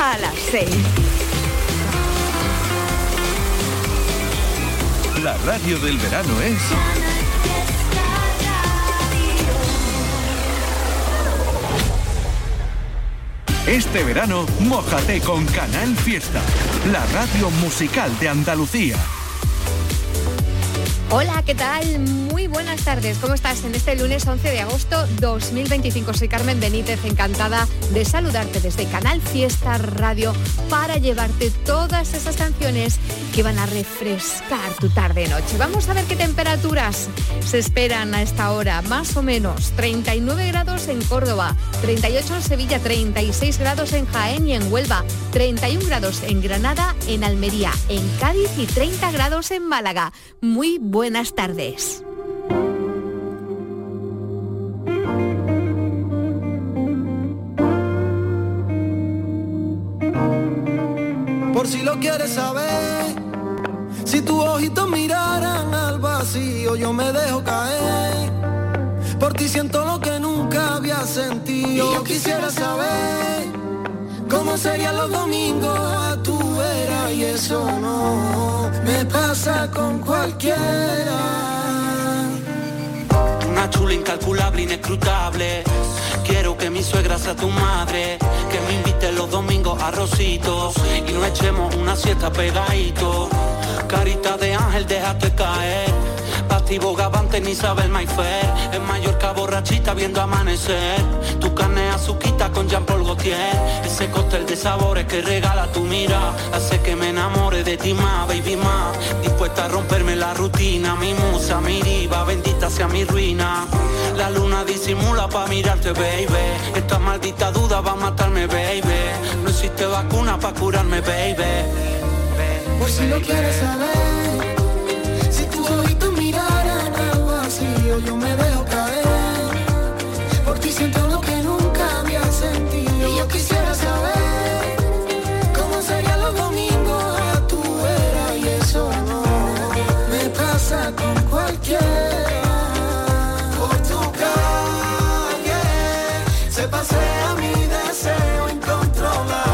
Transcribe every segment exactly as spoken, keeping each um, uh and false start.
a las seis. La radio del verano es... Este verano, mójate con Canal Fiesta, la radio musical de Andalucía. Hola, ¿qué tal? Muy buenas tardes. ¿Cómo estás en este lunes once de agosto dos mil veinticinco? Soy Carmen Benítez, encantada de saludarte desde Canal Fiesta Radio para llevarte todas esas canciones que van a refrescar tu tarde-noche. Vamos a ver qué temperaturas se esperan a esta hora. Más o menos treinta y nueve grados en Córdoba, treinta y ocho en Sevilla, treinta y seis grados en Jaén y en Huelva, treinta y un grados en Granada, en Almería, en Cádiz y treinta grados en Málaga. Muy buenas Buenas tardes. Por si lo quieres saber, si tus ojitos miraran al vacío, yo me dejo caer. Por ti siento lo que nunca había sentido. Y yo quisiera saber cómo serían los domingos a tu vera, y eso no me pasa con cualquiera. Una chula incalculable, inescrutable. Quiero que mi suegra sea tu madre, que me invite los domingos a arrocitos y nos echemos una siesta pegadito. Carita de ángel, déjate caer. Pativo Gavante ni Isabel Mayfair. En Mallorca borrachita viendo amanecer. Tu carne azuquita con Jean-Paul Gaultier. Ese cóctel de sabores que regala tu mira hace que me enamore de ti más, baby más. Dispuesta a romperme la rutina. Mi musa, mi diva, bendita sea mi ruina. La luna disimula pa' mirarte, baby. Esta maldita duda va a matarme, baby. No existe vacuna pa' curarme, baby. Por si lo quieres saber, si tus ojitos miraran al vacío, yo me dejo caer. Por ti siento lo que nunca había sentido. Y yo quisiera saber cómo serían los domingos a tu vera, y eso no me pasa con cualquiera. Por tu calle se pasea mi deseo incontrolable.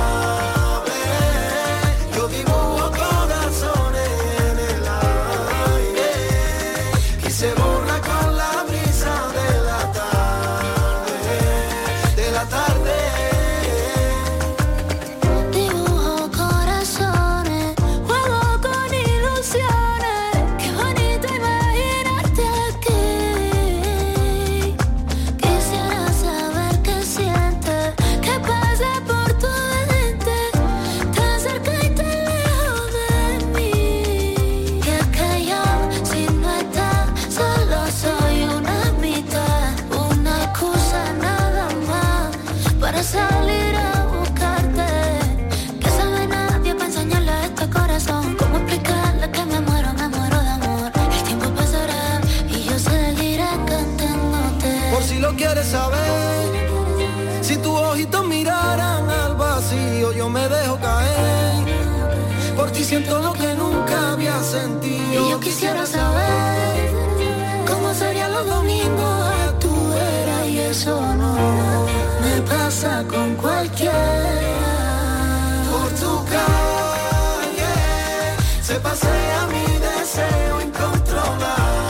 Salir a buscarte, que sabe nadie para enseñarle a este corazón cómo explicarle que me muero, me muero de amor. El tiempo pasará y yo seguiré cantándote. Por si lo quieres saber, si tus ojitos miraran al vacío, yo me dejo caer. Por ti siento lo que nunca había sentido. Y yo quisiera saber cómo serían los domingos a tu vera, y eso no me pasa con cualquiera. Por tu calle se pasea mi deseo incontrolable.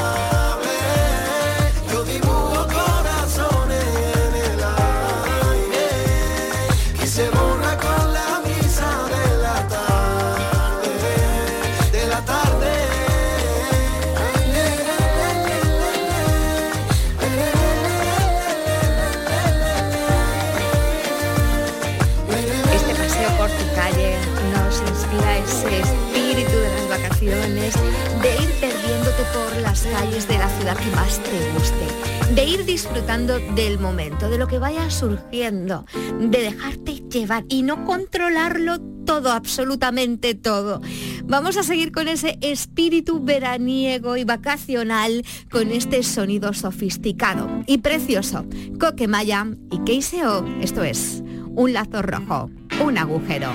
Yo dibujo corazones en el aire y se borra con la brisa de la tarde, de la tarde. Ese espíritu de las vacaciones, de ir perdiéndote por las calles de la ciudad que más te guste, de ir disfrutando del momento, de lo que vaya surgiendo, de dejarte llevar y no controlarlo todo, absolutamente todo. Vamos a seguir con ese espíritu veraniego y vacacional, con este sonido sofisticado y precioso. Coquemaya y K C O, esto es Un lazo rojo, un agujero.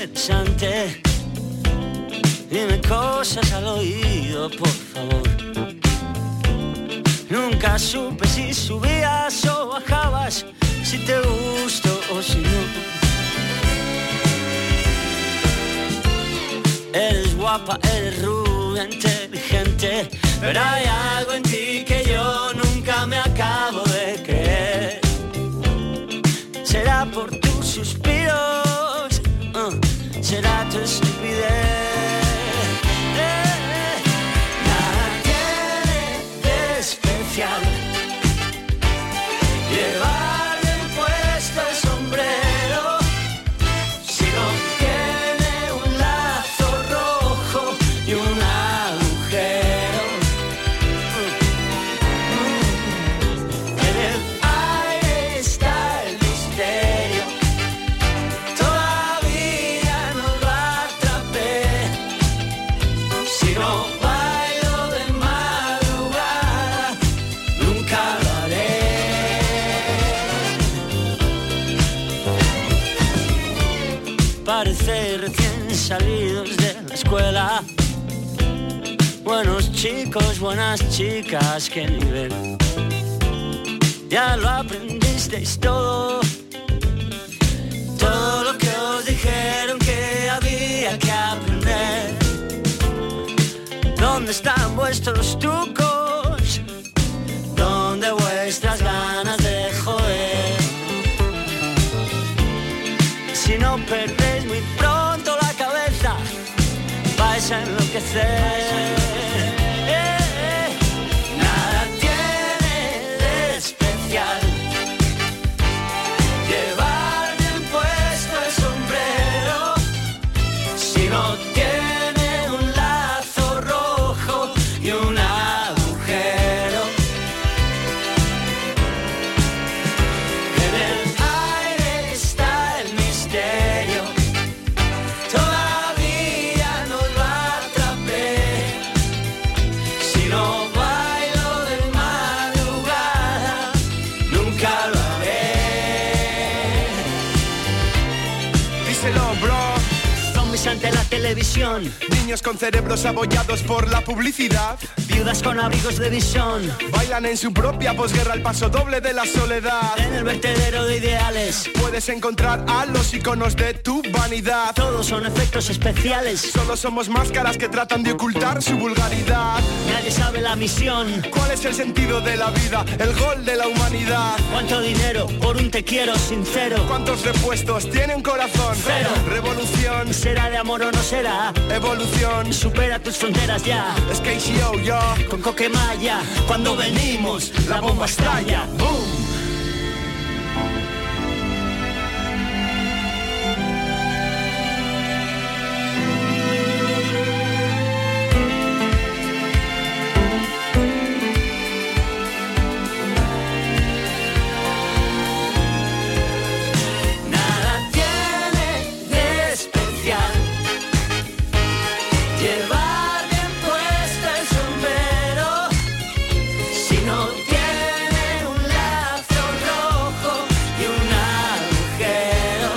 interesante. Dime cosas al oído, por favor. Nunca supe si subías o bajabas, si te gusto o si no. Eres guapa, eres rubia, inteligente, pero hay algo en ti que yo nunca me acabo de creer. Será por tus suspiros, uh, será tu estupidez. Llevar bien puesto el sombrero, si no tiene un lazo rojo y un agujero. En el aire está el misterio, todavía no lo atrapé. Si no bailo de madrugada, nunca lo haré. Parece recién salidos de la escuela. Buenos chicos, buenas chicas, qué nivel. Ya lo aprendisteis todo. Todo lo que os dijeron que había que aprender. ¿Dónde están vuestros trucos? ¿Dónde vuestras ganas de joder? Si no perdéis muy pronto la cabeza, vais a enloquecer. Eh, eh. Nada tiene de especial llevar bien puesto el sombrero, si no tiene un lazo rojo y un agujero. En el aire está el misterio, todavía no lo atrapé. Si no bailo de madrugada, nunca lo haré. Díselo, bro. Zombies ante la televisión, Niños con cerebros abollados por la publicidad. viudas con abrigos de visón, Bailan en su propia posguerra al paso doble de la soledad. en el vertedero de ideales. Puedes encontrar a los iconos de tu vanidad. Todos son efectos especiales, Solo somos máscaras que tratan de ocultar su vulgaridad. nadie sabe la misión. ¿Cuál es el sentido de la vida? El gol de la humanidad. ¿Cuánto dinero por un te quiero sincero? ¿Cuántos repuestos tiene un corazón? Cero. Revolución, ¿Será de amor o no será? evolución. Supera tus fronteras ya. Es que yo, yo. Con Coquemaya, cuando venimos, la bomba estalla. ¡Boom! Nada tiene de especial llevar bien puesto el sombrero, si no tiene un lazo rojo y un agujero.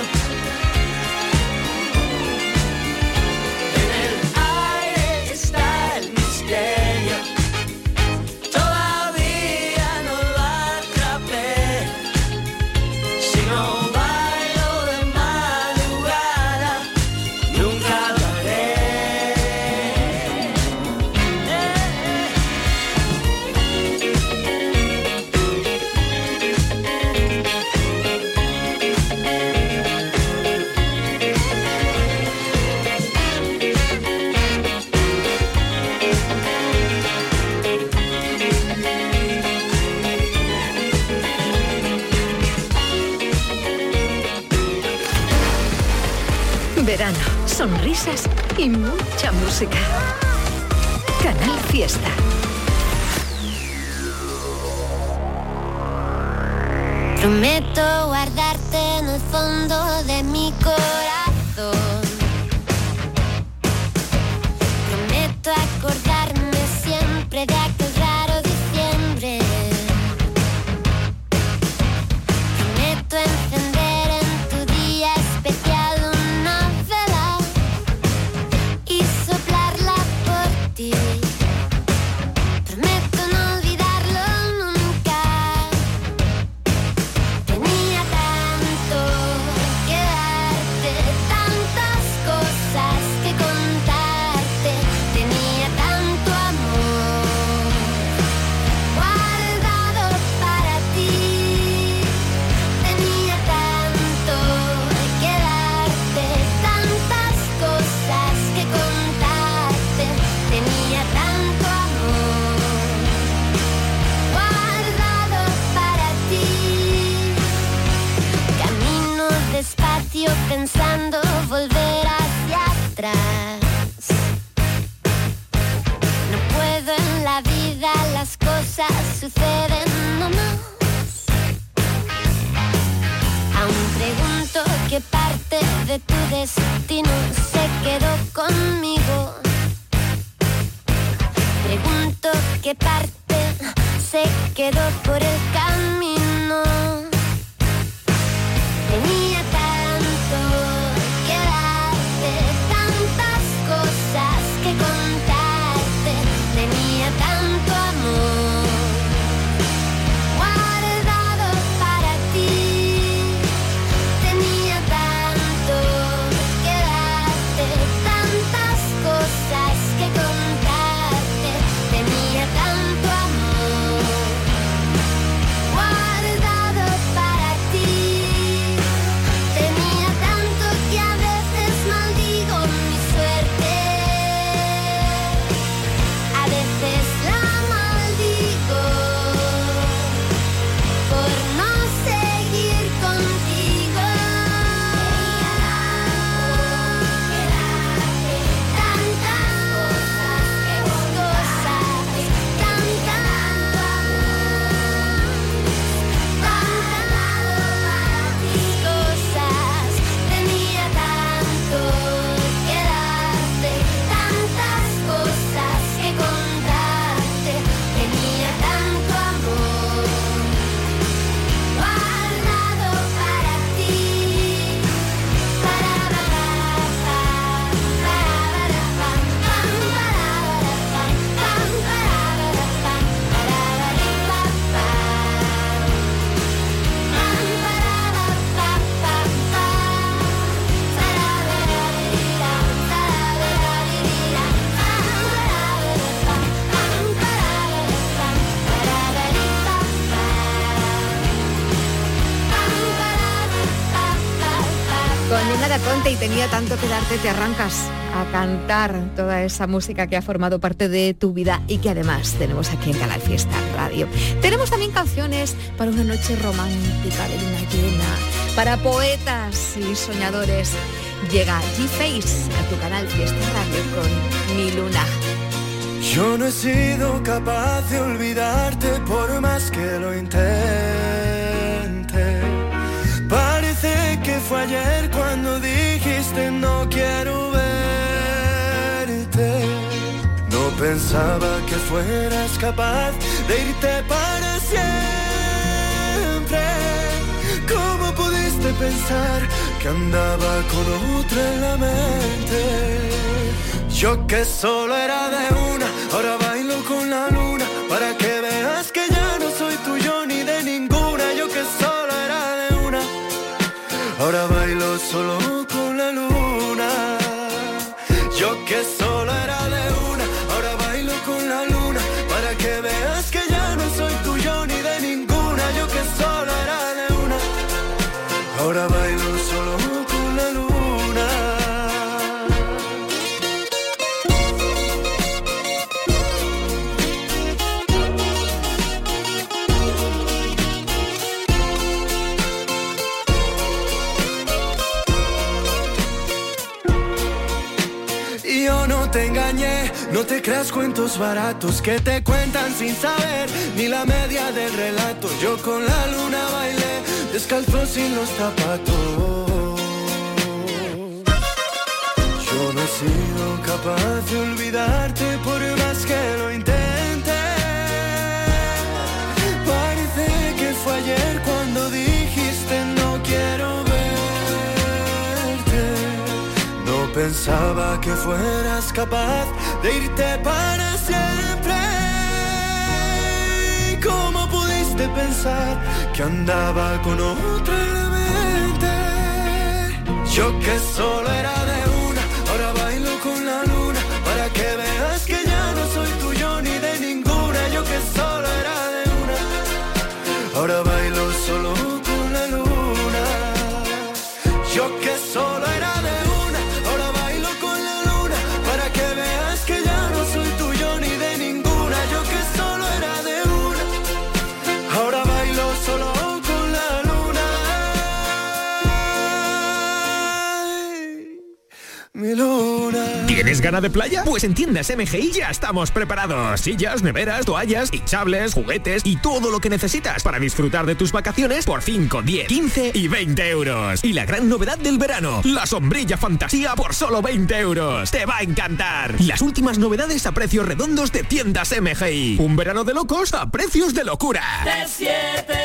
En el aire está el misterio, todavía no lo atrapé. Si no bailo de madrugada, nunca lo haré. Verano, sonrisas y mucha música. Canal Fiesta. Prometo guardarte en el fondo de mi corazón. Prometo acordarme siempre de aquel raro diciembre. Prometo encender en tu día especial una vela la vida las cosas suceden nomás. Aún pregunto qué parte de tu destino se quedó conmigo. Pregunto qué parte se quedó por el camino. Tenía tanto que darte, tantas cosas que contarte. Tenía tanto amor guardado para ti. Tenía tanto que darte, tantas cosas que contarte. Tenía tanto amor guardado para ti. Tenía tanto que a veces maldigo mi suerte. A veces la maldigo por no seguir contigo. Tantas cosas, tantas cosas. Tenía tanto que darte, tantas cosas que contarte. Tenía tanto amor guardado para ti. Para para para para pam pam para pam pam para pam para Con Nena Da Conte y Tenía tanto que darte, te arrancas a cantar toda esa música que ha formado parte de tu vida y que además tenemos aquí en Canal Fiesta Radio. Tenemos también canciones para una noche romántica de luna llena, para poetas y soñadores. Llega G-Face a tu Canal Fiesta Radio con Mi Luna. Yo no he sido capaz de olvidarte por más que lo intente. Parece que fue ayer cuando dijiste no quiero verte. No pensaba que fueras capaz de irte para siempre. ¿Cómo pudiste pensar que andaba con otra en la mente? Yo que solo era de una, ahora bailo con la luna, para que veas que ya no soy tuyo ni de ninguna. Yo que solo era de una, ahora bailo solo con la luna. Yo que solo era de una, ahora bailo con la luna, para que veas que ya no soy tuyo ni de ninguna. Yo que solo era de una, ahora bailo solo con la luna. Yo no te engañé, no te creas cuentos baratos que te cuentan sin saber ni la media del relato. Yo con la luna bailé, descalzo sin los zapatos. Yo no he sido capaz de olvidarte por más que lo intenté. Parece que fue ayer cuando dijiste no quiero verte. No pensaba que fueras capaz de irte para siempre. ¿Cómo pudiste pensar que andaba con otra en la mente? Yo que solo era de una, ahora bailo con la luna, para que veas que ya no soy tuyo ni de ninguna. Yo que solo era de una, ahora bailo solo con la luna. Yo que solo era de una, ahora bailo con la luna, para que veas que ya no soy tuyo ni de ninguna. Yo que solo era de una, ahora bailo solo con la luna. ganas de playa? Pues en Tiendas M G I ya estamos preparados. Sillas, neveras, toallas, hinchables, juguetes y todo lo que necesitas para disfrutar de tus vacaciones por cinco, diez, quince y veinte euros. Y la gran novedad del verano, la sombrilla fantasía por solo veinte euros. Te va a encantar. Las últimas novedades a precios redondos de Tiendas M G I. Un verano de locos a precios de locura. T siete.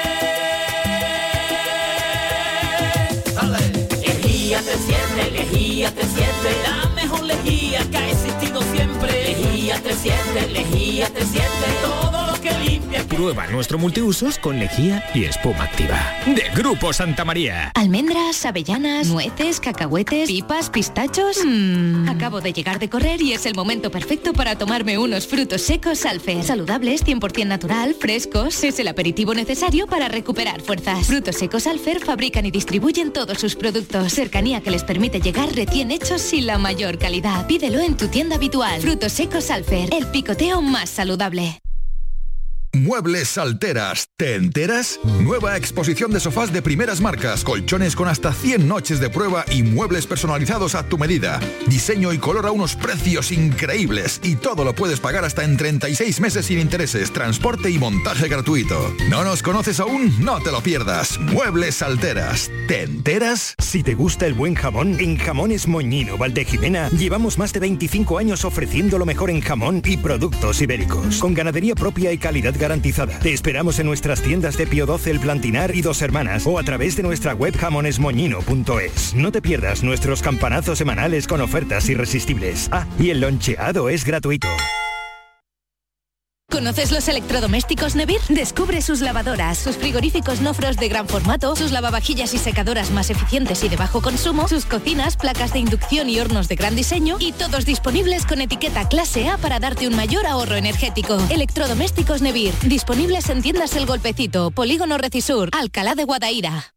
Lejía T siete, Lejía T siete, la mejor lejía que ha existido siempre. Lejía T siete, Lejía T siete, todo lo que limpia. Prueba nuestro multiusos con lejía y espuma activa. De Grupo Santa María. Almendras, avellanas, nueces, cacahuetes, pipas, pistachos. Mmm. Acabo de llegar de correr y es el momento perfecto para tomarme unos frutos secos Alfer. Saludables, cien por ciento natural, frescos. Es el aperitivo necesario para recuperar fuerzas. Frutos secos Alfer fabrican y distribuyen todos sus productos. Cercanía que les permite llegar recién hechos y la mayor calidad. Pídelo en tu tienda habitual. Frutos secos Alfer, el picoteo más saludable. Muebles Salteras, ¿te enteras? Nueva exposición de sofás de primeras marcas, colchones con hasta cien noches de prueba y muebles personalizados a tu medida. Diseño y color a unos precios increíbles y todo lo puedes pagar hasta en treinta y seis meses sin intereses, transporte y montaje gratuito. ¿No nos conoces aún? No te lo pierdas. Muebles Salteras, ¿te enteras? Si te gusta el buen jamón, en Jamones Moñino Valdejimena llevamos más de veinticinco años ofreciendo lo mejor en jamón y productos ibéricos, con ganadería propia y calidad garantizada. Te esperamos en nuestras tiendas de Pío doce El Plantinar y Dos Hermanas o a través de nuestra web jamones moñino punto es. No te pierdas nuestros campanazos semanales con ofertas irresistibles. Ah, y el loncheado es gratuito. ¿Conoces los electrodomésticos Nevir? Descubre sus lavadoras, sus frigoríficos no frost de gran formato, sus lavavajillas y secadoras más eficientes y de bajo consumo, sus cocinas, placas de inducción y hornos de gran diseño, y todos disponibles con etiqueta clase A para darte un mayor ahorro energético. Electrodomésticos Nevir, disponibles en tiendas El Golpecito, Polígono Recisur, Alcalá de Guadaira.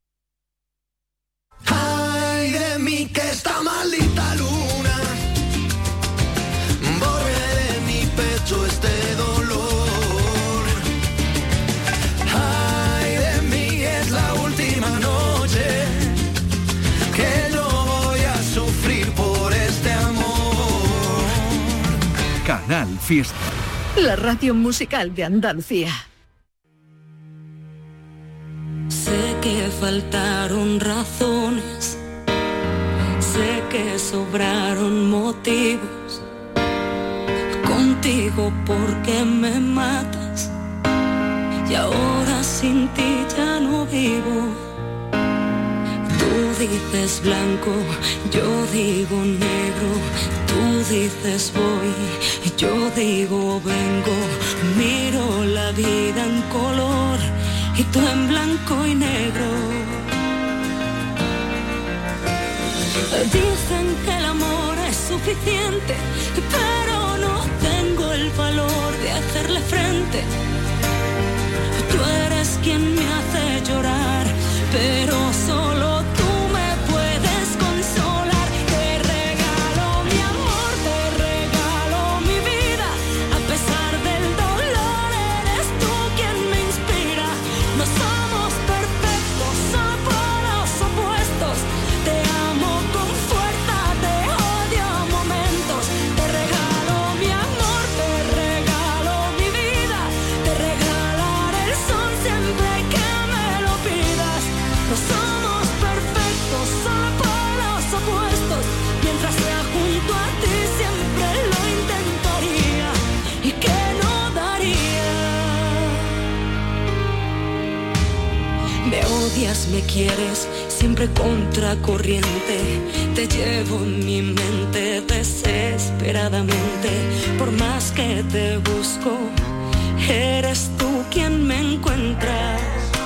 Ay de mí que está maldita luna, borre de mi pecho este dolor. Canal Fiesta. La radio musical de Andalucía. Sé que faltaron razones, sé que sobraron motivos. Contigo porque me matas y ahora sin ti ya no vivo. Tú dices blanco, yo digo negro. Tú dices voy, yo digo vengo. Miro la vida en color y tú en blanco y negro. Dicen que el amor es suficiente, pero no tengo el valor de hacerle frente. Tú eres quien me hace llorar, pero solo tú me puedes consolar. Te regalo mi amor, te regalo mi vida. A pesar del dolor, eres tú quien me inspira. No somos perfectos, solo polos opuestos. Te amo con fuerza, te odio a momentos. Te regalo mi amor, te regalo mi vida. Te regalaré el sol siempre que me lo pidas. No somos perfectos, solo polos opuestos. Mientras sea junto a ti siempre lo intentaría. ¿Y qué no daría? Me odias, me quieres, siempre contracorriente. Te llevo en mi mente desesperadamente. Por más que te busco, eres tú quien me encuentras.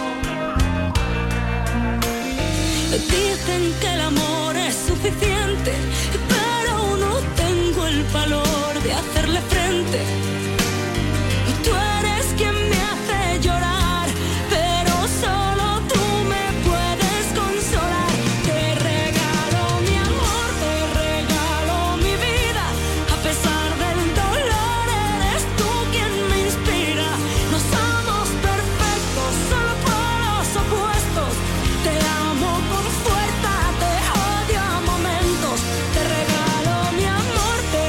Dicen que el amor es suficiente, pero no tengo el valor de hacerle frente. Tú eres quien me hace llorar, pero solo tú me puedes consolar. Te regalo mi amor, te regalo mi vida. A pesar del dolor, eres tú quien me inspira. No somos perfectos, solo polos opuestos. Te amo con fuerza, te odio a momentos. Te regalo mi amor, te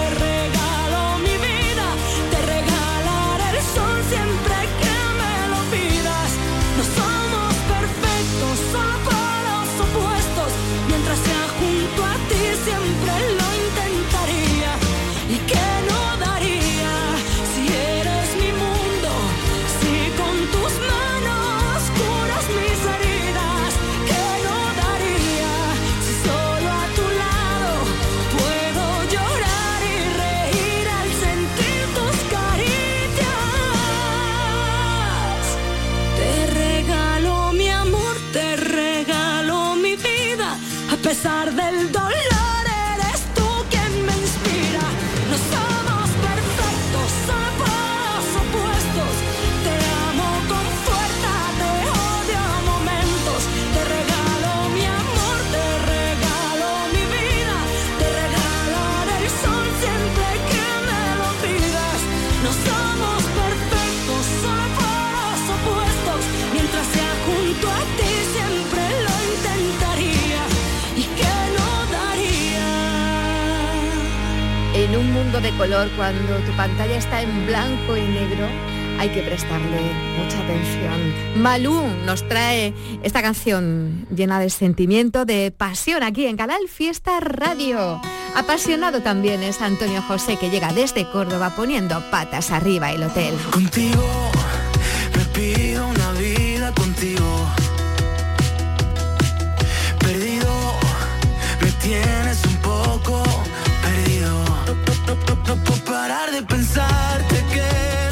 mundo de color, cuando tu pantalla está en blanco y negro, hay que prestarle mucha atención. Malú nos trae esta canción llena de sentimiento, de pasión, aquí en Canal Fiesta Radio. Apasionado también es Antonio José, que llega desde Córdoba poniendo patas arriba el hotel. Contigo me pido una vida contigo. Perdido, me tienes un poco perdido. No, no, no, no, no puedo parar de pensarte que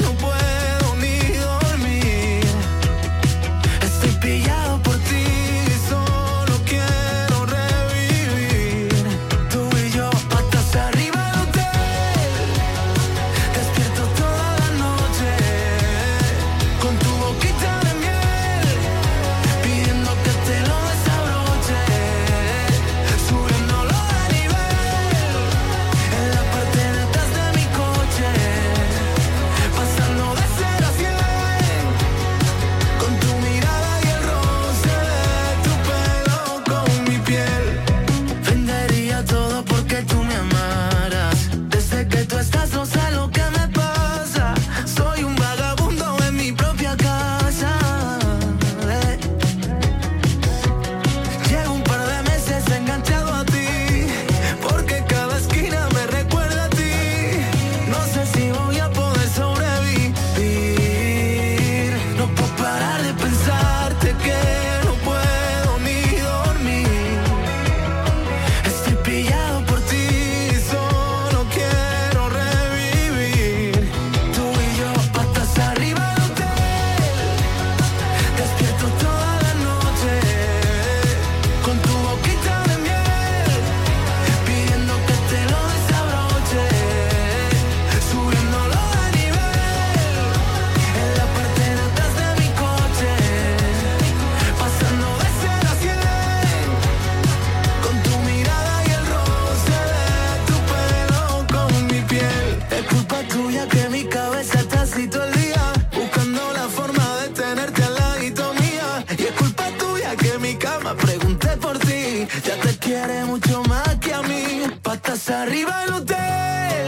arriba el hotel,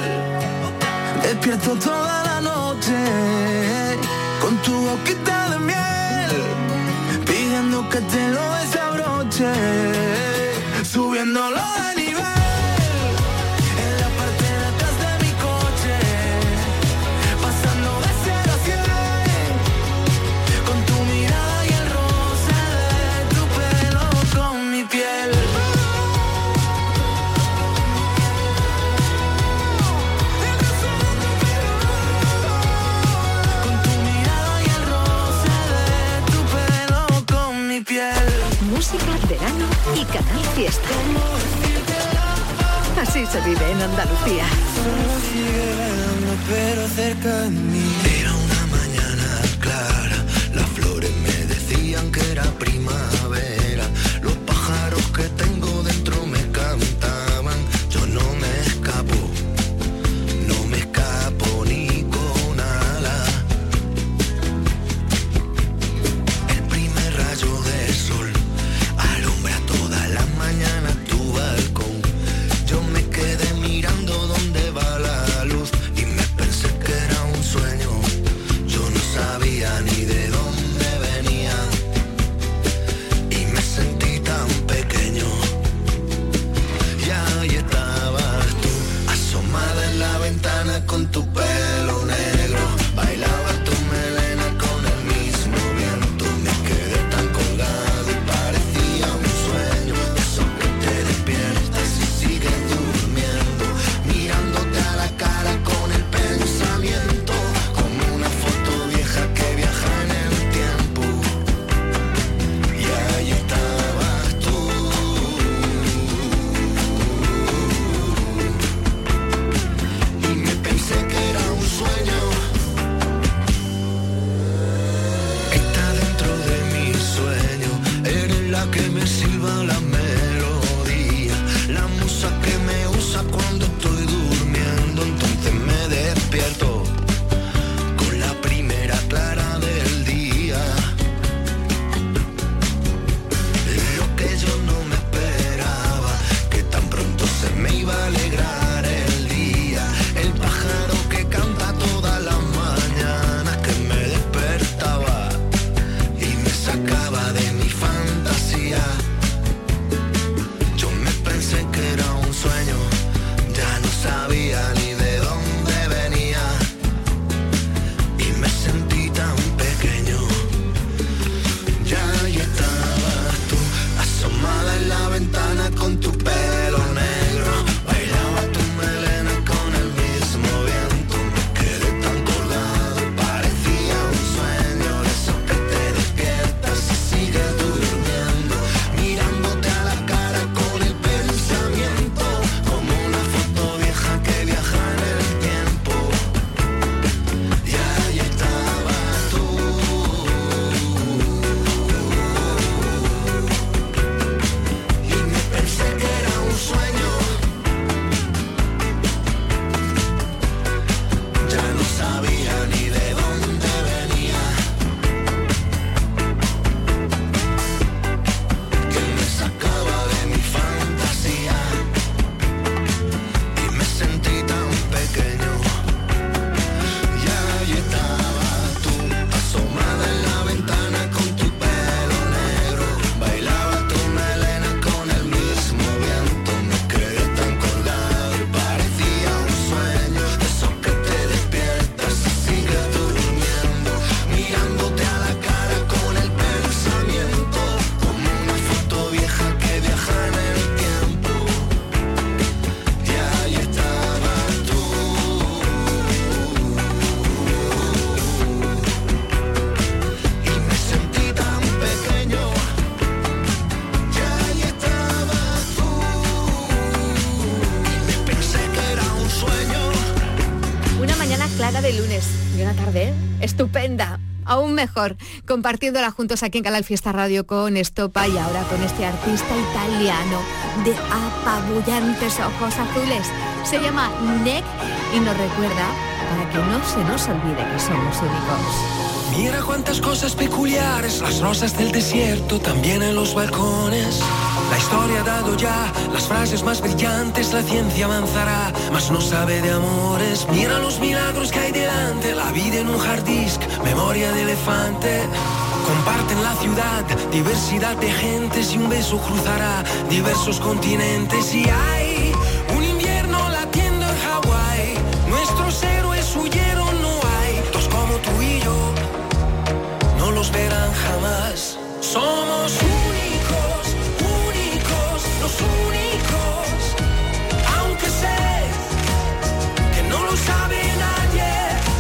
despierto toda la noche, con tu boquita de miel, pidiendo que te lo desabroche, subiéndolo de nivel. Verano y Canal Fiesta. Así se vive en Andalucía. Solo sigue velando, pero cerca de mí. Era una mañana clara, las flores me decían que era primavera. Los pájaros que tengo dentro me cantaban. Yo no me escapo, no me escapo ni con alas. El primer rayo de sol mañana tu balcón, yo me quedé mirando dónde va la luz y me pensé que era un sueño, yo no sabía ni de dónde venía y me sentí tan pequeño. Y ahí estabas tú, asomada en la ventana con tu pelo negro, bailaba tu melena con el mismo viento, me quedé tan colgado y parecía un sueño. Que me silba la melodía, la musa que me usa cuando estoy durmiendo, entonces me despierto con la primera clara del día. Lo que yo no me esperaba, que tan pronto se me iba a alegrar el día. El Y una tarde estupenda, aún mejor, compartiéndola juntos aquí en Canal Fiesta Radio con Estopa y ahora con este artista italiano de apabullantes ojos azules. Se llama Nick y nos recuerda para que no se nos olvide que somos únicos. Mira cuántas cosas peculiares, las rosas del desierto, también en los balcones. La historia ha dado ya las frases más brillantes, la ciencia avanzará, mas no sabe de amores. Mira los milagros que hay delante, la vida en un hard disk, memoria de elefante. Comparten la ciudad, diversidad de gentes y un beso cruzará diversos continentes. Y hay un invierno latiendo en Hawái, nuestros héroes huyeron, no hay dos como tú y yo, no los verán jamás. Somos únicos, únicos, los únicos, aunque sé que no lo sabe nadie.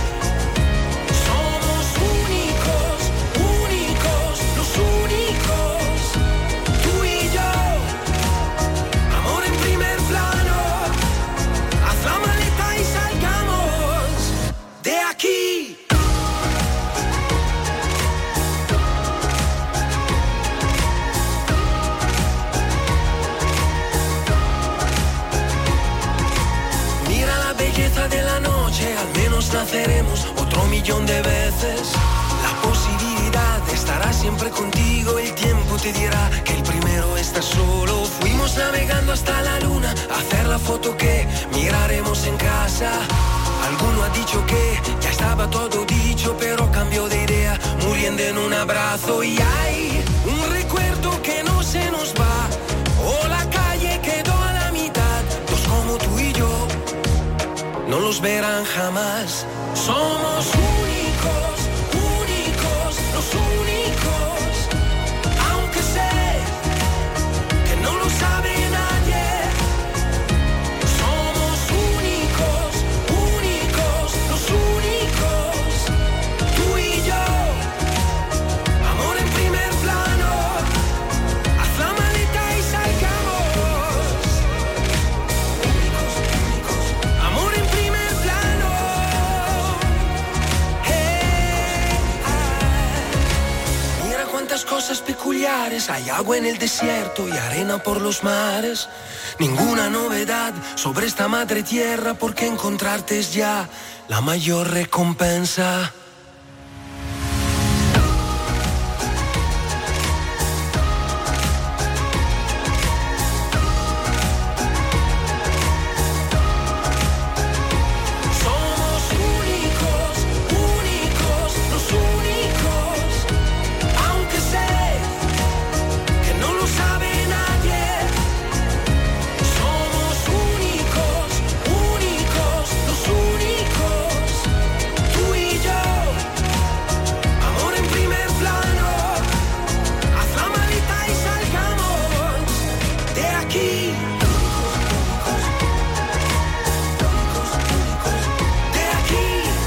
Somos únicos, únicos, los únicos, tú y yo, amor en primer plano. Haz la maleta y salgamos de aquí. De la noche, al menos naceremos otro millón de veces. La posibilidad estará siempre contigo, el tiempo te dirá que el primero está solo. Fuimos navegando hasta la luna, a hacer la foto que miraremos en casa. Alguno ha dicho que ya estaba todo dicho, pero cambió de idea, muriendo en un abrazo. Y hay un recuerdo que no se nos va, o la calle quedó a la mitad, dos como tú y yo, no los verán jamás. Somos únicos, únicos, los únicos, aunque sé que no lo sabe nadie. Somos únicos, únicos, los únicos, tú y yo, amor en primer plano. Haz la maleta y salgamos. Únicos, únicos, amor en primer plano. Hey, ah. Mira cuántas cosas peculiares, hay agua en el desierto y arena por los mares. Ninguna novedad sobre esta madre tierra, porque encontrarte es ya la mayor recompensa. Somos únicos, únicos, los únicos, aunque sé que no lo sabe nadie. Somos únicos, únicos, los únicos, tú y yo, amor en primer plano. Haz la maleta y salgamos de aquí. De aquí.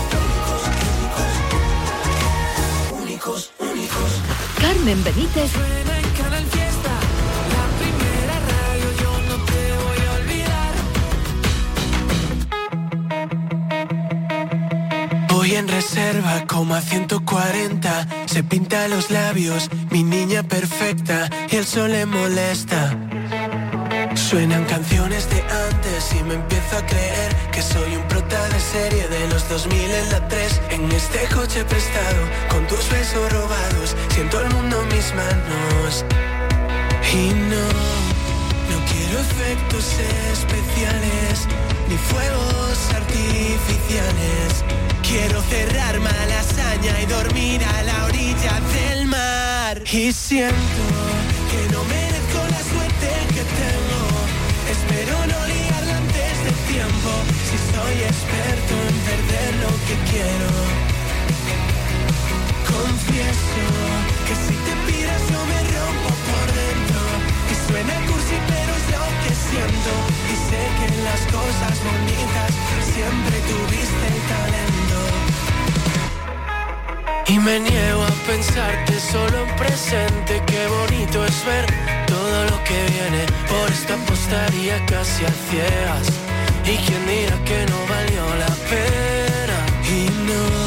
Únicos, únicos. Carmen Benítez Suena en Canal Fiesta, la primera radio, yo no te voy a olvidar. Voy en reserva como a ciento cuarenta, se pinta los labios, mi niña perfecta, y el sol le molesta. Suenan canciones de antes y me empiezo a creer que soy un prota de serie de los dos mil en la tres. En este coche prestado, con tus besos robados, siento el mundo en mis manos. Y no, no quiero efectos especiales, ni fuegos artificiales. Quiero cerrar malasaña y dormir a la orilla del mar. Y siento que no merezco la suerte que tengo. Espero no liarla antes del tiempo. Si soy experto en perder lo que quiero. Confieso que si te piras yo me rompo por dentro. Y suena cursi pero es lo que siento. Y sé que en las cosas bonitas siempre tuviste el talento. Y me niego a pensarte solo en presente. Qué bonito es ver todo lo que viene. Por esto apostaría casi a ciegas. Y quien diga que no valió la pena. Y no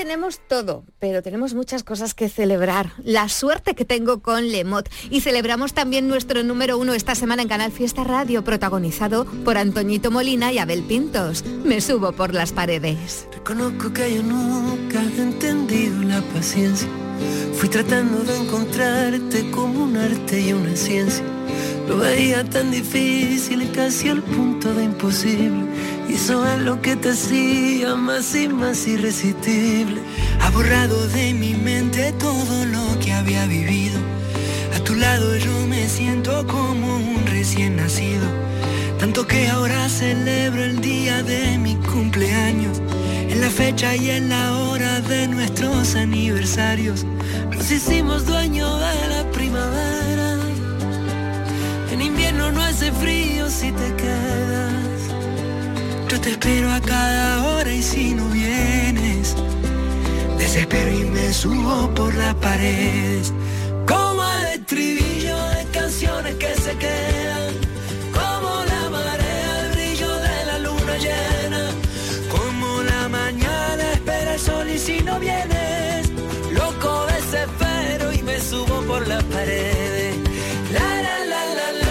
tenemos todo, pero tenemos muchas cosas que celebrar. La suerte que tengo con Lemot. Y celebramos también nuestro número uno esta semana en Canal Fiesta Radio, protagonizado por Antoñito Molina y Abel Pintos. Me subo por las paredes. Reconozco que yo nunca he entendido la paciencia. Fui tratando de encontrarte como un arte y una ciencia. Lo veía tan difícil, casi al punto de imposible. Y eso es lo que te hacía más y más irresistible. Ha borrado de mi mente todo lo que había vivido. A tu lado yo me siento como un recién nacido. Tanto que ahora celebro el día de mi cumpleaños, en la fecha y en la hora de nuestros aniversarios. Nos hicimos dueños de la primavera. En invierno no hace frío si te quedas. Yo te espero a cada hora y si no vienes, desespero y me subo por las paredes. Como el estribillo de canciones que se quedan, como la marea, el brillo de la luna llena. Como la mañana espera el sol y si no vienes, loco desespero y me subo por las paredes. La la la la la.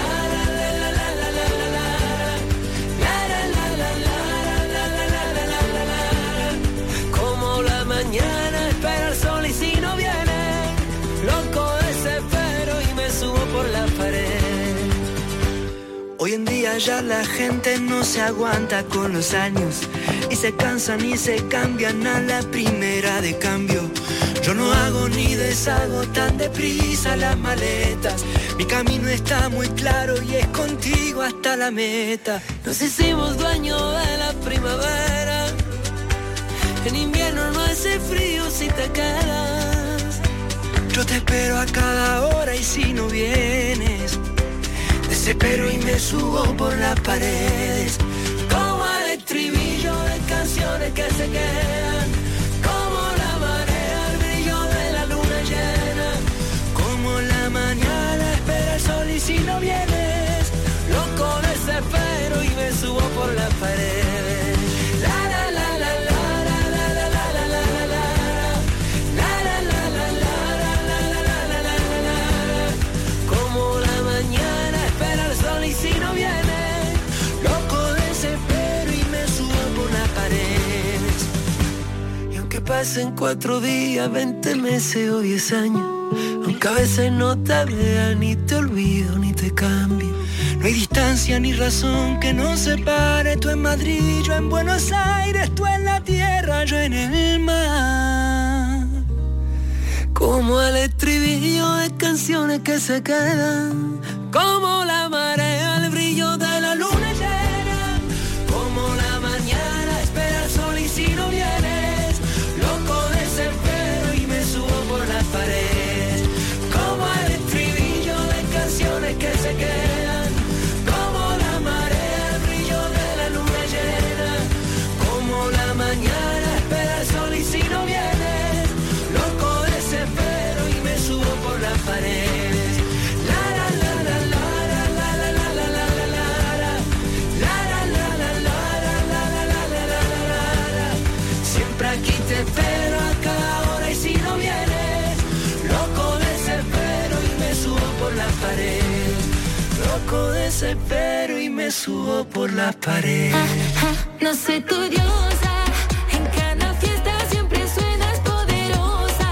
Mañana espera el sol y si no viene, loco desespero y me subo por la pared. Hoy en día ya la gente no se aguanta con los años y se cansan y se cambian a la primera de cambio. Yo no hago ni deshago tan deprisa las maletas. Mi camino está muy claro y es contigo hasta la meta. Nos hicimos dueños de la primavera. En invierno no hace frío si te quedas. Yo te espero a cada hora y si no vienes, desespero y me subo por las paredes. Como el estribillo de canciones que se quedan, como la marea, el brillo de la luna llena. Como la mañana espera el sol y si no vienes, loco desespero y me subo por las paredes. La la la la la. Si no viene, loco desespero y me subo por las paredes. Y aunque pasen cuatro días, veinte meses o diez años, aunque a veces no te vea, ni te olvido, ni te cambio, no hay distancia ni razón que nos separe. Tú en Madrid, yo en Buenos Aires, tú en la tierra, yo en el mar. Como el estribillo de canciones que se quedan, como la marea, el brillo de la luna llena. Como la mañana espera el sol y si no vienes, loco desespero y me subo por las paredes. Como el estribillo de canciones que se quedan, como la marea, el brillo de la luna llena. Como la mañana espera el sol y si no vienes, loco desespero y me subo por las paredes. Espero a cada hora y si no vienes, loco desespero y me subo por las paredes. Loco desespero y me subo por las paredes. Ah, ah, no soy tu diosa, en cada fiesta siempre suenas poderosa.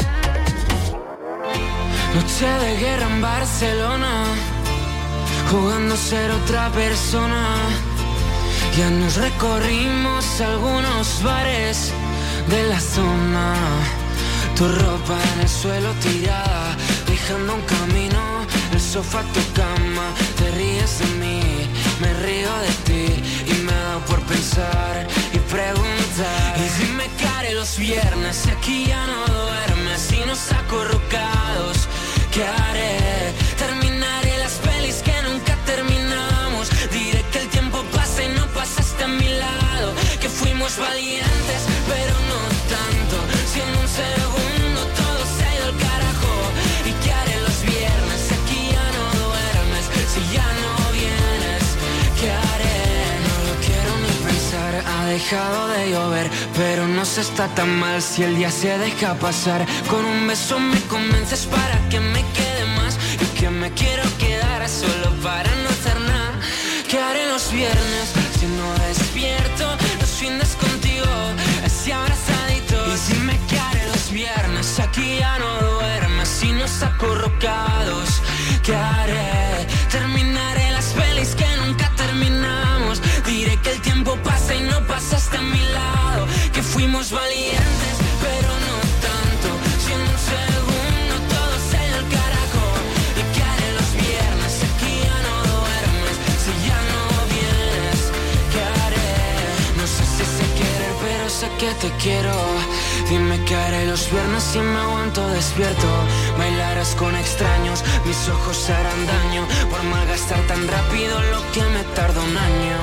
Noche de guerra en Barcelona, jugando a ser otra persona. Ya nos recorrimos algunos bares de la zona, tu ropa en el suelo tirada, dejando un camino, el sofá tu cama. Te ríes de mí, me río de ti y me da por pensar y preguntar. Y si me cae los viernes, si aquí ya no duermes y nos acurrucados, ¿qué haré? Terminaré las pelis que nunca terminamos. Diré que el tiempo pasa y no pasaste a mi lado, que fuimos valientes pero no tanto. Si en un segundo todo se ha ido al carajo. ¿Y qué haré los viernes si aquí ya no duermes? Si ya no vienes, ¿qué haré? No lo quiero ni pensar. dejado de llover, pero no se está tan mal si el día se deja pasar. Con un beso me convences para que me quede más y que me quiero quedar solo para no hacer nada. ¿Qué haré los viernes si no despierto? Los fines contigo, así abrazaditos. Y dime qué haré los viernes, aquí ya no duermes si nos acurrucados. ¿Qué haré? Terminaré las pelis que nunca terminamos. Diré que el tiempo pasa y no pasaste a mi lado. Que fuimos valientes, pero no tanto. Si en un segundo todo se dio al carajo. ¿Y qué haré los viernes? Aquí ya no duermes, si ya no vienes. ¿Qué haré? No sé si sé querer, pero sé que te quiero. Dime qué haré los viernes si me aguanto despierto. Bailarás con extraños, mis ojos harán daño por malgastar tan rápido lo que me tardó un año.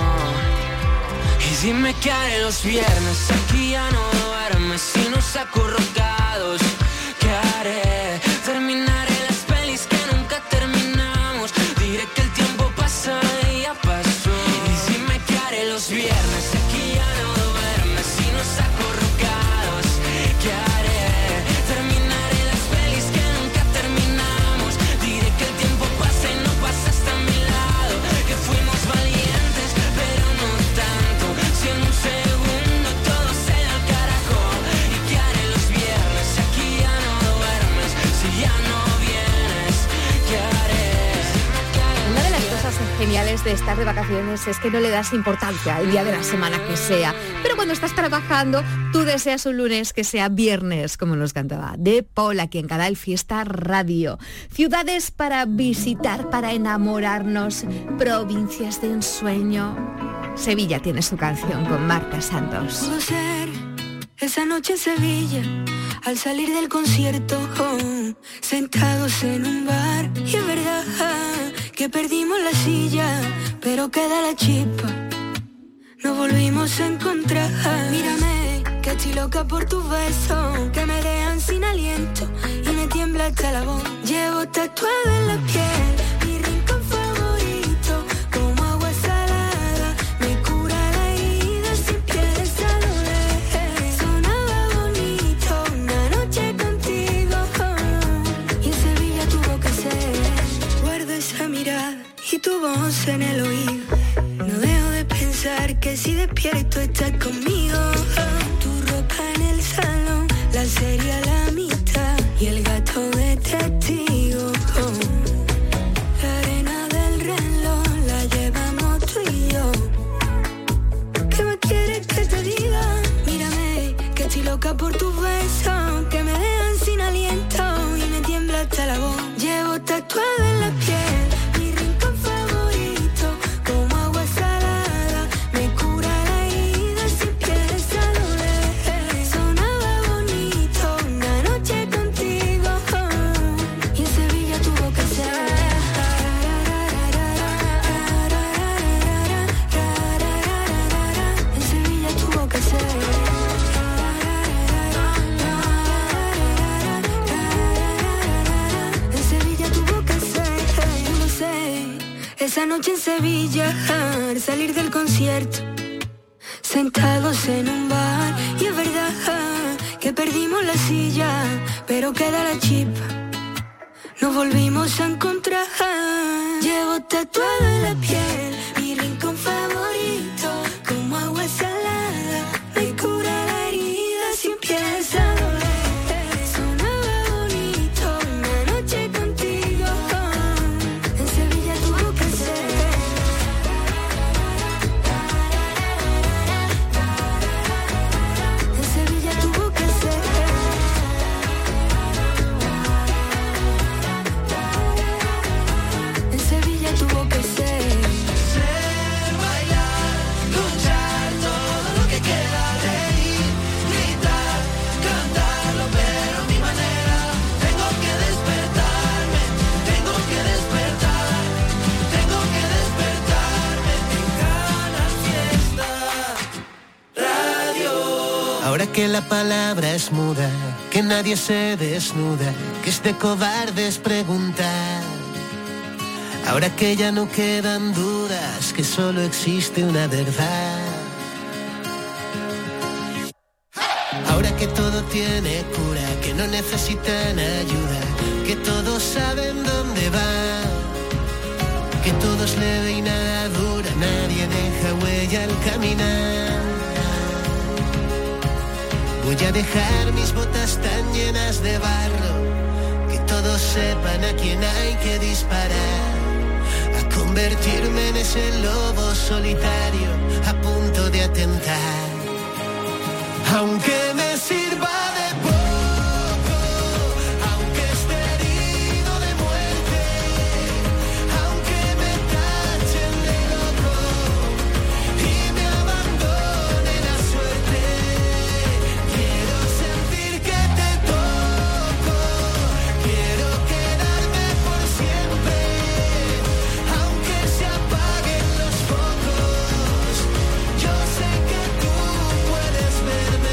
Y dime qué haré los viernes, aquí ya no duermes si nos acurrucados. ¿Qué haré? Terminaré las pelis que nunca terminamos. Diré que el tiempo pasa y ya pasó. Y dime qué haré los viernes, aquí ya no duermes si nos acurrucados. ¿Qué haré? Terminaré las pelis que nunca terminamos. Diré que el tiempo pasa y no pasaste a mi lado. Que fuimos valientes, pero no tanto. Si en un segundo todo se da al carajo. ¿Y qué haré los viernes? Aquí ya no duermes, si ya no vienes. ¿Qué haré? Una de las cosas geniales de estar de vacaciones es que no le das importancia al día de la semana que sea. Pero cuando estás trabajando, tú deseas un lunes que sea viernes, como nos cantaba De Paul aquí en Canal Fiesta Radio. Ciudades para visitar, para enamorarnos, provincias de ensueño. Sevilla tiene su canción con Marta Santos. Pudo ser esa noche en Sevilla, al salir del concierto, oh, sentados en un bar. Y es verdad que perdimos la silla, pero queda la chispa. Nos volvimos a encontrar. Mírame, que estoy loca por tus besos, que me dejan sin aliento y me tiembla hasta la voz. Llevo tatuado en la piel mi rincón favorito, como agua salada, me cura la herida sin pies a doler. Sonaba bonito una noche contigo, oh, y en Sevilla tuvo que ser. Guardo esa mirada y tu voz en el oído. No dejo de pensar que si despierto estás conmigo. Tu ropa en el salón, la serie a la mitad y el gato de testigo. La arena del reloj la llevamos tú y yo. ¿Qué más quieres que te diga? Mírame, que estoy loca por tus besos, que me dejan sin aliento y me tiembla hasta la voz. Llevo tatuado en la piel mi rincón favorito, como agua salada, me cura la herida sin pies a doler. Sonaba bonito una noche contigo, oh, y en Sevilla tuvo que ser. En Sevilla tuvo que ser. En Sevilla tuvo que ser. Yo lo sé. Esa noche en Sevilla, al salir del concierto, sentados en un bar. Y es verdad que perdimos la silla, pero queda la chispa. Nos volvimos a encontrar. Llevo tatuado en la piel mi rincón favorito, como agua salada, me cura la herida sin pies a doler. Sonaba bonito una noche contigo, en Sevilla tuvo que ser. En Sevilla tuvo que ser. En Sevilla tuvo que ser. Ser, bailar, luchar, todo lo que queda, reír, gritar, cantarlo, pero a mi manera. Tengo que despertarme, tengo que despertar, tengo que despertarme. En Canal Fiesta Radio. Ahora que la palabra es muda, que nadie se desnuda, que es de cobardes preguntar. Ahora que ya no quedan dudas, que solo existe una verdad. que todo tiene cura, que no necesitan ayuda, que todos saben dónde van, que todo es leve y nada dura, nadie deja huella al caminar. Voy a dejar mis botas tan llenas de barro, que todos sepan a quién hay que disparar, a convertirme en ese lobo solitario a punto de atentar. Aunque me sirva de poco, aunque esté herido de muerte, aunque me tachen de loco y me abandone la suerte, quiero sentir que te toco, quiero quedarme por siempre, aunque se apaguen los focos, yo sé que tú puedes verme.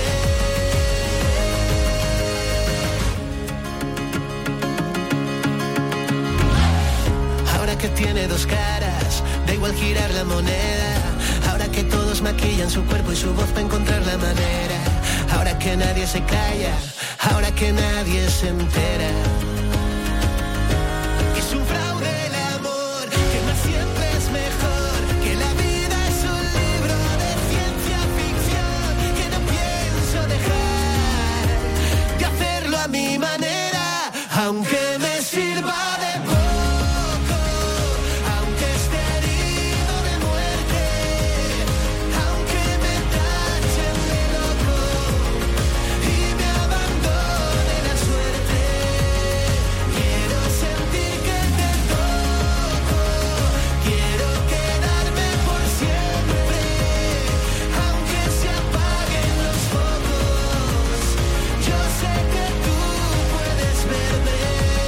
Ahora que tiene dos caras, da igual girar la moneda. Ahora que todos maquillan su cuerpo y su voz para encontrar la manera. Ahora que nadie se calla, ahora que nadie se entera. Es un fraude el amor, que no siempre es mejor, que la vida es un libro de ciencia ficción, que no pienso dejar de hacerlo a mi manera, aunque me sirva de poco, aunque esté herido de muerte, aunque me tachen de loco y me abandone la suerte, quiero sentir que te toco, quiero quedarme por siempre, aunque se apaguen los focos, yo sé que tú puedes verme.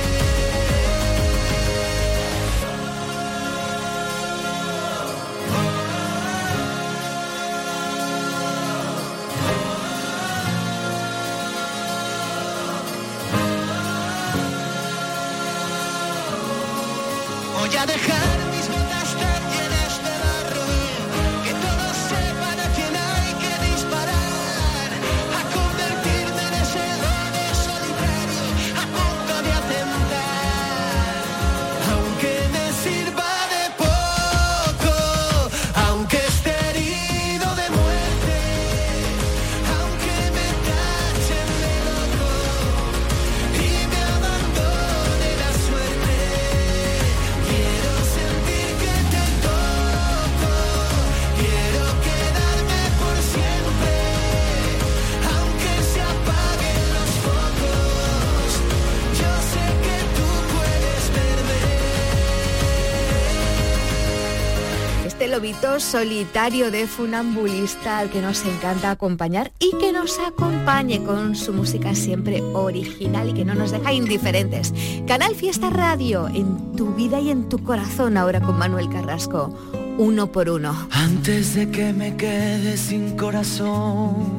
Voy a dejar mis botas tan llenas de barro, que todos sepan a quién hay que disparar, a convertirme en ese lobo solitario a punto de atentar. Aunque me sirva de poco, aunque esté herido de muerte, aunque me tachen de loco y me abandone la suerte, quiero sentir que te toco, quiero quedarme por siempre, aunque se apaguen los focos, yo sé que tú puedes verme. Este lobito solitario de funambulista al que nos encanta acompañar y que nos acompañe con su música siempre original y que no nos deja indiferentes. Canal Fiesta Radio, en tu vida y en tu corazón, ahora con Manuel Carrasco, uno por uno. Antes de que me quede sin corazón,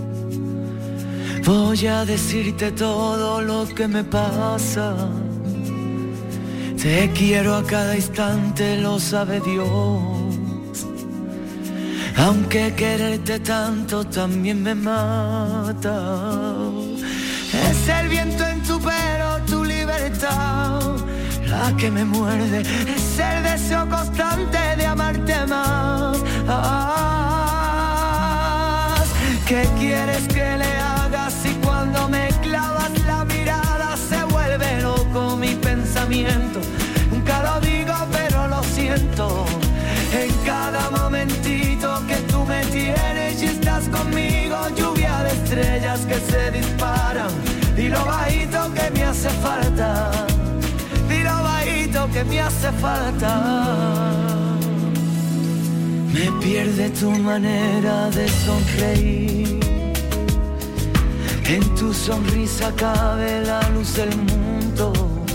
voy a decirte todo lo que me pasa. Te quiero a cada instante, lo sabe Dios. Aunque quererte tanto también me mata. Es el viento en tu pelo, tu libertad, la que me muerde. Es el deseo constante de amarte más. Ah, ¿qué quieres que le haga si cuando me clavas la mirada se vuelve loco mi pensamiento? Nunca lo digo pero lo siento. En cada momentito que tú me tienes y estás conmigo, lluvia de estrellas que se disparan. Dilo bajito que me hace falta, dilo bajito que me hace falta. Me pierde tu manera de sonreír, en tu sonrisa cabe la luz del mundo.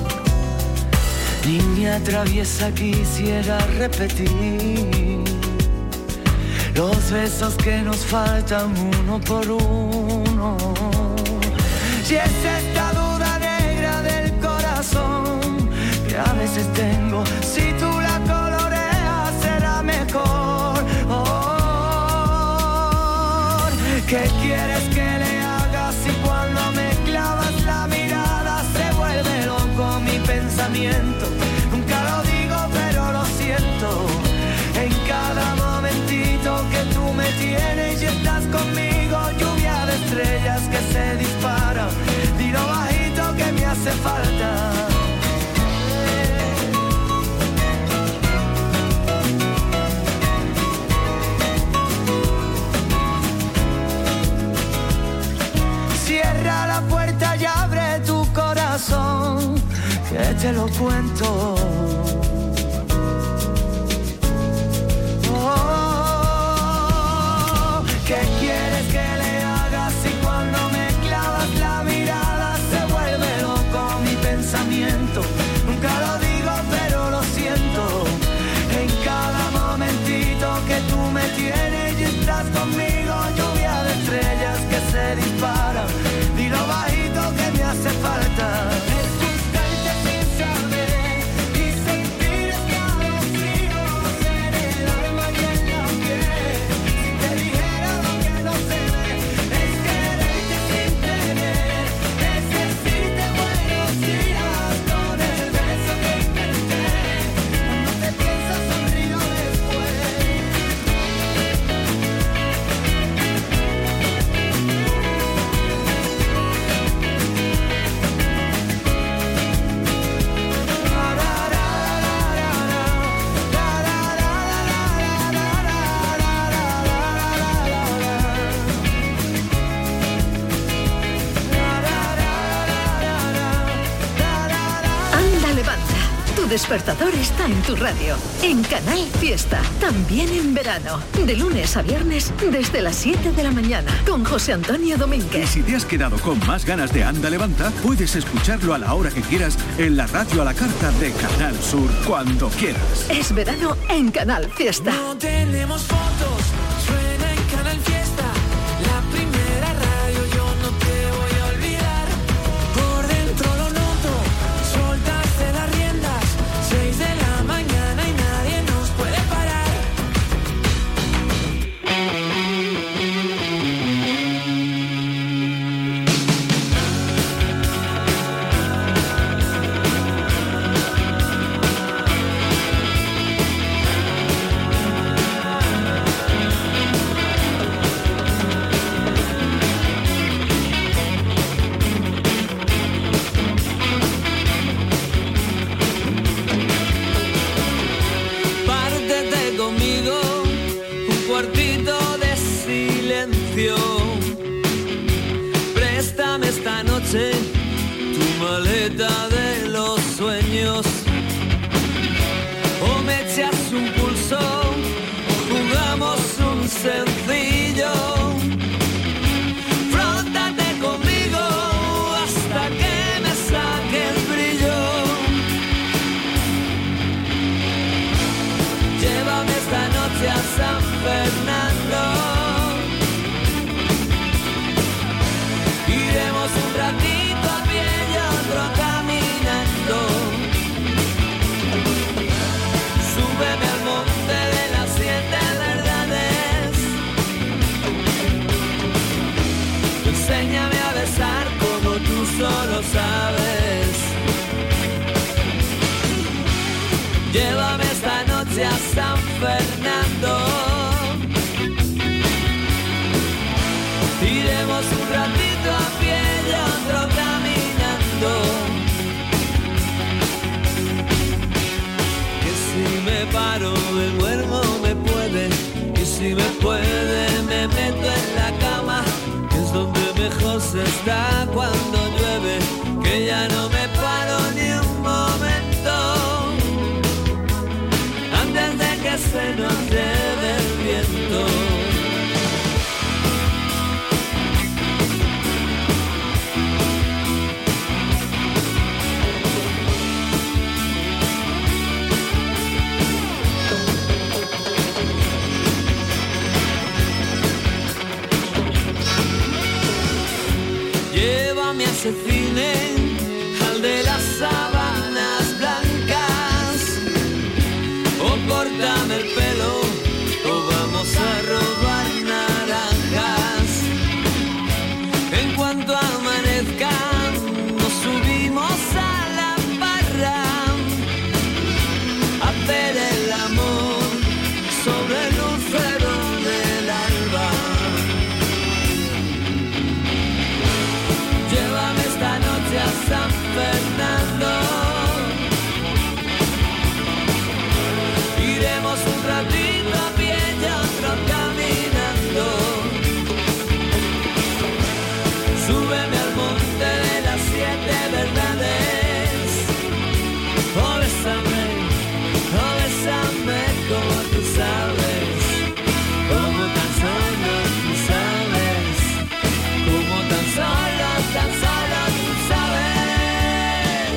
Línea traviesa quisiera repetir los besos que nos faltan uno por uno. Y es esta duda negra del corazón que a veces tengo, si tú la coloreas será mejor. Oh, ¿qué quieres que le haga si hace falta. Cierra la puerta y abre tu corazón, que te lo cuento. Oh, ¿qué quieres que le haga si cuando me clavas la mirada se vuelve loco mi pensamiento? Nunca lo digo pero lo siento, en cada momentito que tú me tienes y estás conmigo, lluvia de estrellas que se disparan, dilo bajito que me hace falta. Despertador está en tu radio, en Canal Fiesta, también en verano, de lunes a viernes desde las siete de la mañana, con José Antonio Domínguez. Y si te has quedado con más ganas de Anda Levanta, puedes escucharlo a la hora que quieras en la radio a la carta de Canal Sur, cuando quieras. Es verano en Canal Fiesta. No tenemos fotos, suena en Canal Fiesta, la primera radio, yo no te voy a olvidar, por dentro lo noto, soltaste las riendas, seis de la mañana y nadie nos puede parar. Préstame esta noche tu maleta de los sueños, o me echas un pulso, o jugamos un sencillo. Frótate conmigo hasta que me saque el brillo. Llévame esta noche a San Fernando. Iremos un ratito a pie y otro caminando. Súbeme al monte de las siete verdades. Enséñame a besar como tú solo sabes. Llévame esta noche a San Fernando. Iremos un ratito a pie y otro caminando. Que si me paro del duermo me puede, y si me puede me meto en la cama, que es donde mejor se está cuando llueve, que ya no me paro ni un momento, antes de que se nos lleve el viento. Llévame a ese cine, al de las sábanas blancas, o córtame el pelo, o vamos a robar naranjas. En cuanto amanezca, nos subimos a la barra, a hacer el amor sobre el lucero del alba. Llévame esta noche a San Fernando. como tú sabes, como tan solo tú sabes, como tan solo, tan solo tú sabes.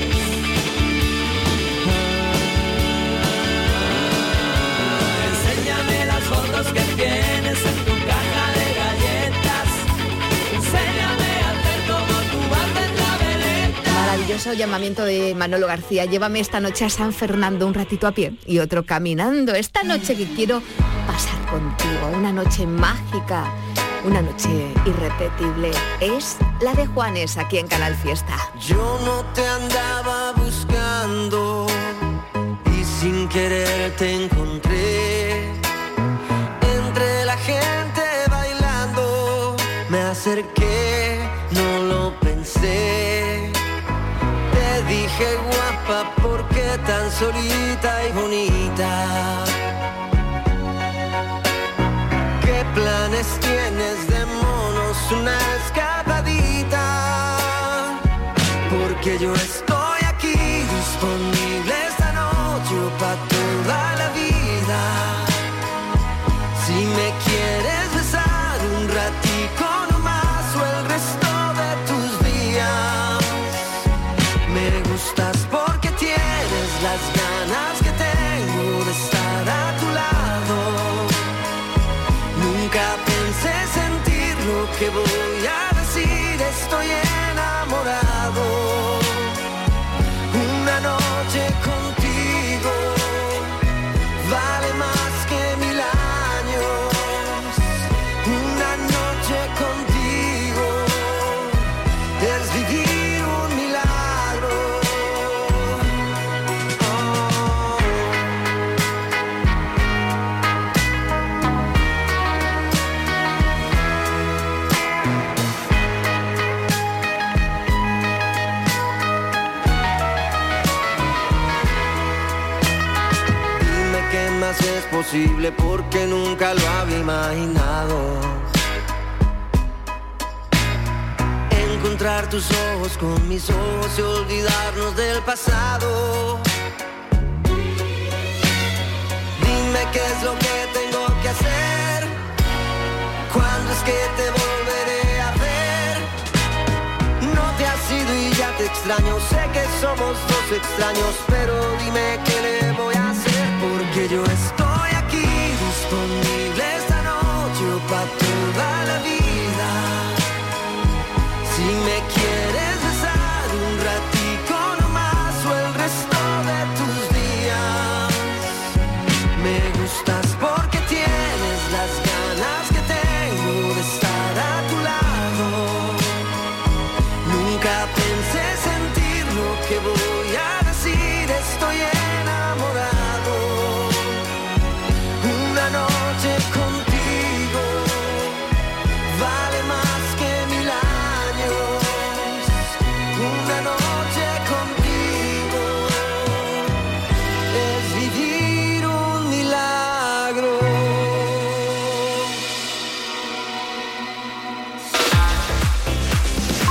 Ah, enséñame las fotos que tienes en tu caja de galletas, enséñame a hacer como tú haces la veleta. Maravilloso llamamiento de Manolo García. Llévame esta noche a San Fernando un ratito a pie y otro caminando. Esta noche que quiero pasar contigo, una noche mágica, una noche irrepetible, es la de Juanes aquí en Canal Fiesta. Yo no te andaba buscando y sin querer te encontré entre la gente bailando. Me acerqué, no lo pensé. Te dije guapa, ¿por qué tan solita y bonita? ¿Qué planes tienes de monos? Una escapadita. Porque yo estoy aquí disponible esta noche para toda la vida. Si me quieres besar un ratico nomás o el resto de tus días. Me gustas porque tienes las ganas que tengo de estar a tu lado. Nunca pensé sentir lo que voy a decir, estoy enamorado. Una noche contigo vale más que mil años. Una noche contigo es vivir un milagro. ¿Qué más es posible? Porque nunca lo había imaginado. Encontrar tus ojos con mis ojos y olvidarnos del pasado. Dime qué es lo que tengo que hacer. ¿Cuándo es que te volveré a ver? No te has ido y ya te extraño. Sé que somos dos extraños, pero dime qué le voy a hacer. Porque yo estoy aquí disponible esta noche para toda la vida. Si me quieres besar un ratico nomás o el resto de tus días. Me gustas porque tienes las ganas que tengo de estar a tu lado. Nunca pensé sentir lo que voy a decir, estoy enamorado. Una noche contigo vale más que mil años. Una noche contigo es vivir un milagro.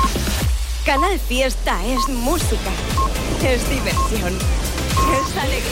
Canal Fiesta es música, es diversión, es alegría.